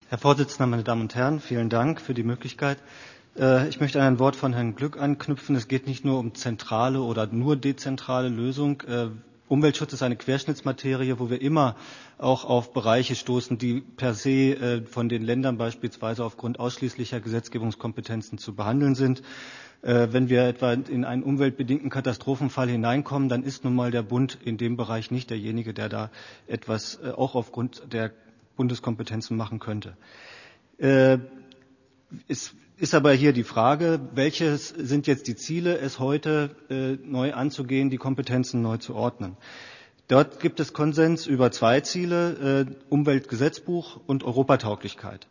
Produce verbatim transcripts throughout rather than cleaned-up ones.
Herr Vorsitzender, meine Damen und Herren, vielen Dank für die Möglichkeit. Ich möchte an ein Wort von Herrn Glück anknüpfen. Es geht nicht nur um zentrale oder nur dezentrale Lösung. Umweltschutz ist eine Querschnittsmaterie, wo wir immer auch auf Bereiche stoßen, die per se von den Ländern beispielsweise aufgrund ausschließlicher Gesetzgebungskompetenzen zu behandeln sind. Wenn wir etwa in einen umweltbedingten Katastrophenfall hineinkommen, dann ist nun mal der Bund in dem Bereich nicht derjenige, der da etwas auch aufgrund der Bundeskompetenzen machen könnte. Es ist aber hier die Frage, welches sind jetzt die Ziele, es heute neu anzugehen, die Kompetenzen neu zu ordnen. Dort gibt es Konsens über zwei Ziele, Umweltgesetzbuch und Europatauglichkeit.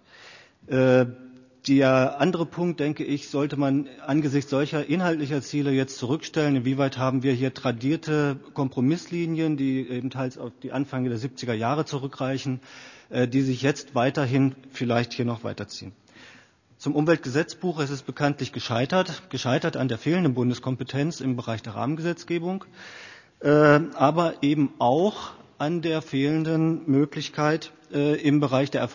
Der andere Punkt, denke ich, sollte man angesichts solcher inhaltlicher Ziele jetzt zurückstellen. Inwieweit haben wir hier tradierte Kompromisslinien, die eben teils auf die Anfänge der siebziger Jahre zurückreichen, die sich jetzt weiterhin vielleicht hier noch weiterziehen. Zum Umweltgesetzbuch, es ist bekanntlich gescheitert, gescheitert an der fehlenden Bundeskompetenz im Bereich der Rahmengesetzgebung, aber eben auch an der fehlenden Möglichkeit im Bereich der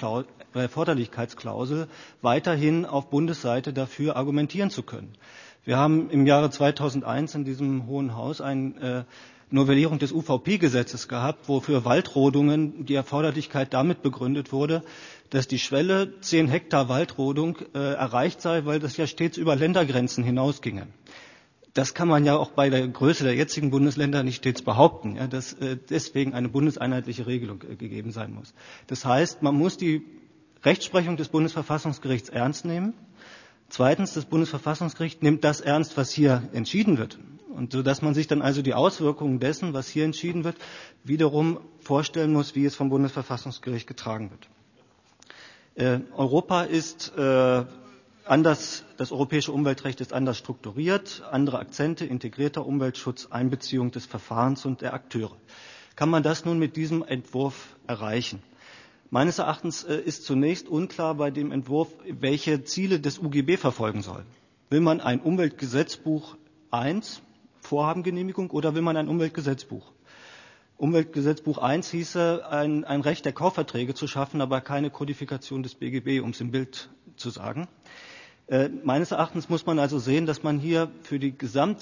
Erforderlichkeitsklausel weiterhin auf Bundesseite dafür argumentieren zu können. Wir haben im Jahre zweitausendeins in diesem Hohen Haus eine Novellierung des U V P-Gesetzes gehabt, wo für Waldrodungen die Erforderlichkeit damit begründet wurde, dass die Schwelle zehn Hektar Waldrodung äh, erreicht sei, weil das ja stets über Ländergrenzen hinausginge. Das kann man ja auch bei der Größe der jetzigen Bundesländer nicht stets behaupten, ja, dass äh, deswegen eine bundeseinheitliche Regelung äh, gegeben sein muss. Das heißt, man muss die Rechtsprechung des Bundesverfassungsgerichts ernst nehmen. Zweitens, das Bundesverfassungsgericht nimmt das ernst, was hier entschieden wird. Und so, dass man sich dann also die Auswirkungen dessen, was hier entschieden wird, wiederum vorstellen muss, wie es vom Bundesverfassungsgericht getragen wird. Äh, Europa ist äh, anders, das europäische Umweltrecht ist anders strukturiert, andere Akzente, integrierter Umweltschutz, Einbeziehung des Verfahrens und der Akteure. Kann man das nun mit diesem Entwurf erreichen? Meines Erachtens äh, ist zunächst unklar bei dem Entwurf, welche Ziele des U G B verfolgen soll. Will man ein Umweltgesetzbuch eins, Vorhabengenehmigung, oder will man ein Umweltgesetzbuch? Umweltgesetzbuch eins hieße, ein, ein Recht der Kaufverträge zu schaffen, aber keine Kodifikation des B G B, um es im Bild zu sagen. Äh, meines Erachtens muss man also sehen, dass man hier für die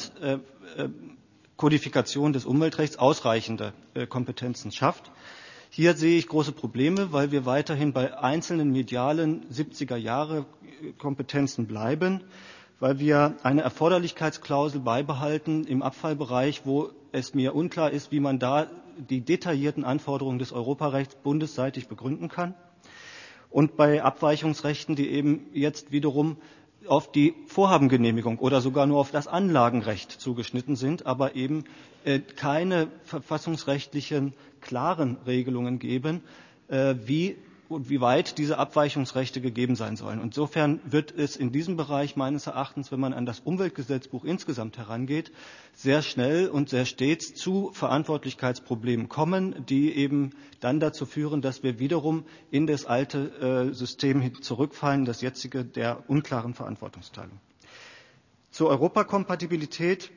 Gesamtkodifikation äh, des Umweltrechts ausreichende äh, Kompetenzen schafft. Hier sehe ich große Probleme, weil wir weiterhin bei einzelnen medialen siebziger Jahre Kompetenzen bleiben, weil wir eine Erforderlichkeitsklausel beibehalten im Abfallbereich, wo es mir unklar ist, wie man da die detaillierten Anforderungen des Europarechts bundesseitig begründen kann. Und bei Abweichungsrechten, die eben jetzt wiederum auf die Vorhabengenehmigung oder sogar nur auf das Anlagenrecht zugeschnitten sind, aber eben äh, keine verfassungsrechtlichen klaren Regelungen geben, äh, wie und wie weit diese Abweichungsrechte gegeben sein sollen. Insofern wird es in diesem Bereich meines Erachtens, wenn man an das Umweltgesetzbuch insgesamt herangeht, sehr schnell und sehr stets zu Verantwortlichkeitsproblemen kommen, die eben dann dazu führen, dass wir wiederum in das alte äh, System zurückfallen, das jetzige der unklaren Verantwortungsteilung. Zur Europakompatibilität.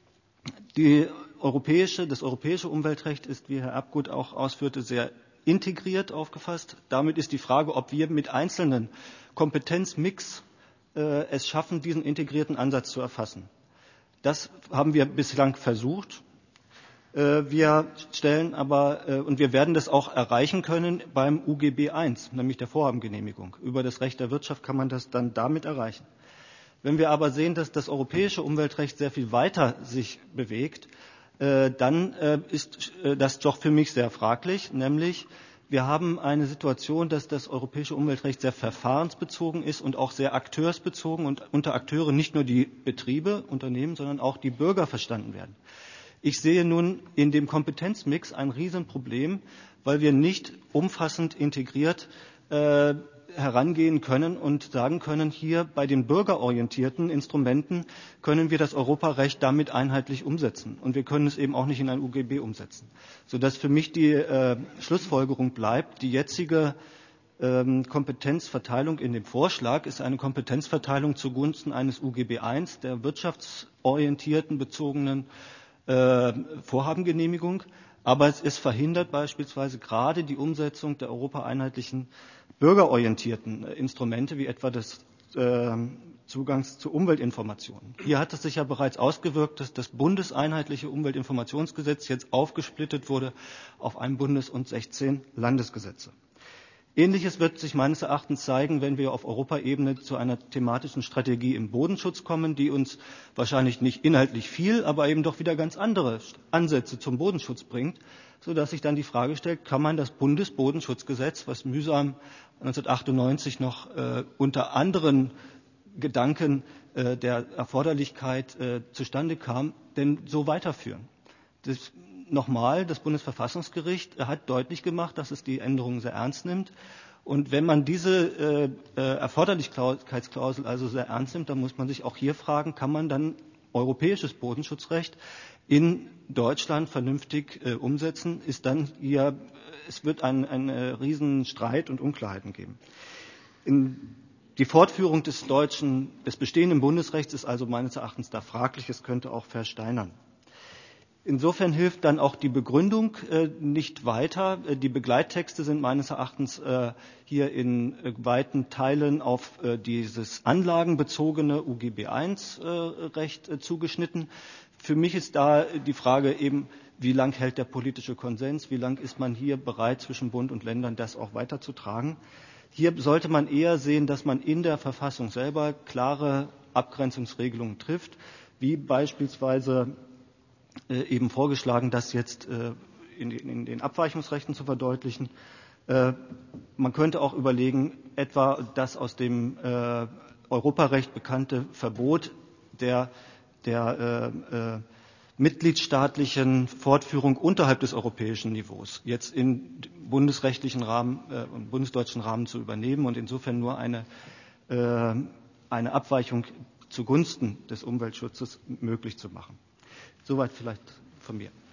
Die europäische, das europäische Umweltrecht ist, wie Herr Abgut auch ausführte, sehr integriert aufgefasst. Damit ist die Frage, ob wir mit einzelnen Kompetenzmix äh, es schaffen, diesen integrierten Ansatz zu erfassen. Das haben wir bislang versucht. Äh, wir stellen aber, äh, und wir werden das auch erreichen können beim U G B eins, nämlich der Vorhabengenehmigung. Über das Recht der Wirtschaft kann man das dann damit erreichen. Wenn wir aber sehen, dass das europäische Umweltrecht sehr viel weiter sich bewegt, dann ist das doch für mich sehr fraglich, nämlich wir haben eine Situation, dass das europäische Umweltrecht sehr verfahrensbezogen ist und auch sehr akteursbezogen und unter Akteure nicht nur die Betriebe, Unternehmen, sondern auch die Bürger verstanden werden. Ich sehe nun in dem Kompetenzmix ein Riesenproblem, weil wir nicht umfassend integriert äh, herangehen können und sagen können, hier bei den bürgerorientierten Instrumenten können wir das Europarecht damit einheitlich umsetzen. Und wir können es eben auch nicht in ein U G B umsetzen. Sodass für mich die äh, Schlussfolgerung bleibt, die jetzige ähm, Kompetenzverteilung in dem Vorschlag ist eine Kompetenzverteilung zugunsten eines U G B eins, der wirtschaftsorientierten bezogenen äh, Vorhabengenehmigung. Aber es, es verhindert beispielsweise gerade die Umsetzung der europaeinheitlichen bürgerorientierten Instrumente wie etwa des äh, Zugangs zu Umweltinformationen. Hier hat es sich ja bereits ausgewirkt, dass das bundeseinheitliche Umweltinformationsgesetz jetzt aufgesplittet wurde auf ein Bundes- und sechzehn Landesgesetze. Ähnliches wird sich meines Erachtens zeigen, wenn wir auf Europaebene zu einer thematischen Strategie im Bodenschutz kommen, die uns wahrscheinlich nicht inhaltlich viel, aber eben doch wieder ganz andere Ansätze zum Bodenschutz bringt, sodass sich dann die Frage stellt, kann man das Bundesbodenschutzgesetz, was mühsam neunzehnhundertachtundneunzig noch äh, unter anderen Gedanken äh, der Erforderlichkeit äh, zustande kam, denn so weiterführen? Das Nochmal, das Bundesverfassungsgericht hat deutlich gemacht, dass es die Änderungen sehr ernst nimmt. Und wenn man diese äh, Erforderlichkeitsklausel also sehr ernst nimmt, dann muss man sich auch hier fragen, kann man dann europäisches Bodenschutzrecht in Deutschland vernünftig äh, umsetzen? Ist dann hier, es wird einen, einen riesen Streit und Unklarheiten geben. In Die Fortführung des deutschen, des bestehenden Bundesrechts ist also meines Erachtens da fraglich. Es könnte auch versteinern. Insofern hilft dann auch die Begründung äh, nicht weiter. Die Begleittexte sind meines Erachtens äh, hier in äh, weiten Teilen auf äh, dieses anlagenbezogene U G B eins Recht äh, zugeschnitten. Für mich ist da die Frage eben, wie lang hält der politische Konsens, wie lang ist man hier bereit, zwischen Bund und Ländern das auch weiterzutragen. Hier sollte man eher sehen, dass man in der Verfassung selber klare Abgrenzungsregelungen trifft, wie beispielsweise eben vorgeschlagen, das jetzt in den Abweichungsrechten zu verdeutlichen. Man könnte auch überlegen, etwa das aus dem Europarecht bekannte Verbot der, der mitgliedstaatlichen Fortführung unterhalb des europäischen Niveaus jetzt in bundesrechtlichen Rahmen und bundesdeutschen Rahmen zu übernehmen und insofern nur eine, eine Abweichung zugunsten des Umweltschutzes möglich zu machen. Soweit vielleicht von mir.